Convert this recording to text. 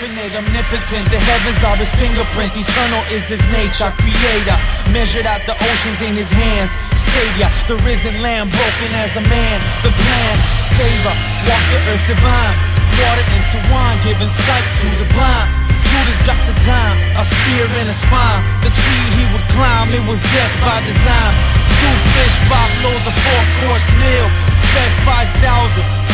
infinite, omnipotent. The heavens are his fingerprints. Eternal is his nature, creator. Measured out the oceans in his hands. Savior, the risen lamb, broken as a man. The plan, favor, walk the earth divine. Water into wine, giving sight to the blind. Judas dropped a dime, a spear in a spine. The tree he would climb, it was death by design. 2 fish, 5 loaves, a 4-course meal. Fed 5,000.